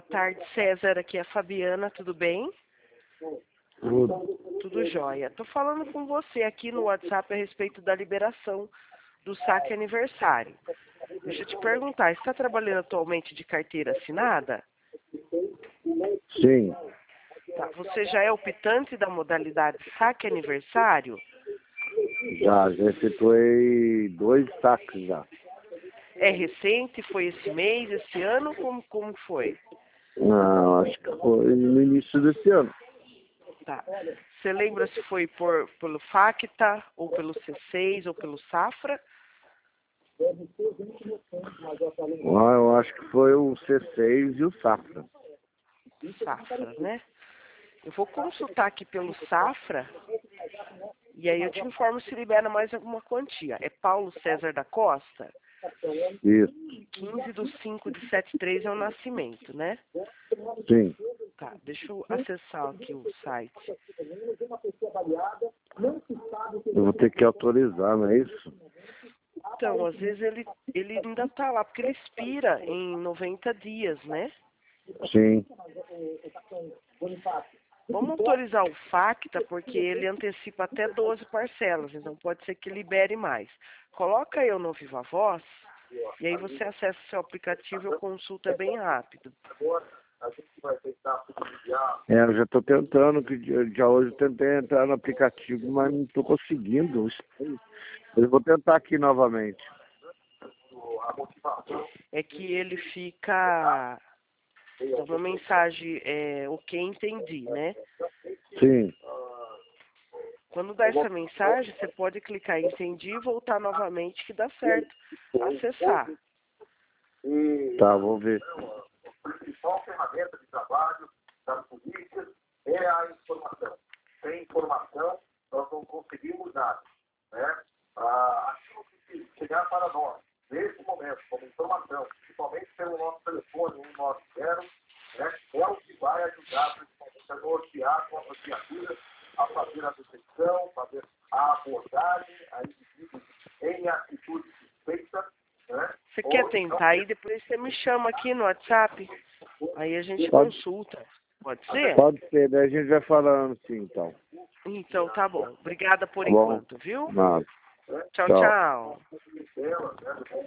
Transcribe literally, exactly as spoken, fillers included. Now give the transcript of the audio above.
Boa tarde, César. Aqui é a Fabiana, tudo bem? Tudo. Tudo jóia. Tô falando com você aqui no WhatsApp a respeito da liberação do saque aniversário. Deixa eu te perguntar, está trabalhando atualmente de carteira assinada? Sim, Tá. Você já é optante da modalidade saque aniversário? já, já efetuei dois saques já. É recente? Foi esse mês, esse ano? Como, como foi? Não, acho que foi no início desse ano. Tá. Você lembra se foi por, pelo Facta, ou pelo C seis, ou pelo Safra? Ah, eu acho que foi o C seis e o Safra. Safra, né? Eu vou consultar aqui pelo Safra, e aí eu te informo se libera mais alguma quantia. É Paulo César da Costa? Isso, quinze de cinco de setenta e três é o nascimento, né? sim. Tá, deixa eu acessar aqui o site. Eu vou ter que autorizar, não é isso? Então, às vezes ele, ele ainda tá lá, porque ele expira em noventa dias, né? Sim. Vamos autorizar o Facta, porque ele antecipa até doze parcelas, então pode ser que libere mais. Coloca eu no Viva Voz, e aí você acessa o seu aplicativo e a consulta é bem rápido. É, eu já estou tentando, que já já hoje eu tentei entrar no aplicativo, mas não estou conseguindo. Eu vou tentar aqui novamente. É que ele fica... Então, uma mensagem, é, ok, entendi, né? Sim, Quando dá essa mensagem, você pode clicar em entendi e voltar novamente que dá certo acessar. tá, vou ver. A principal ferramenta de trabalho das polícias é a informação. Sem informação, nós não conseguimos nada. Né? Ah, aquilo que chegar para nós, nesse momento, como informação, principalmente pelo nosso telefone um nove zero, né, é o que vai ajudar principalmente a nortear com as viaturas a fazer a detecção, fazer a abordagem a indivíduos em atitude suspeita. Né? Você quer tentar aí, depois você me chama aqui no WhatsApp, aí a gente Pode. consulta. Pode ser? Pode ser, daí a gente vai falando sim, então. Então tá bom. Obrigada por Tá bom? enquanto, viu? Nada. Tchau, Tchau. tchau.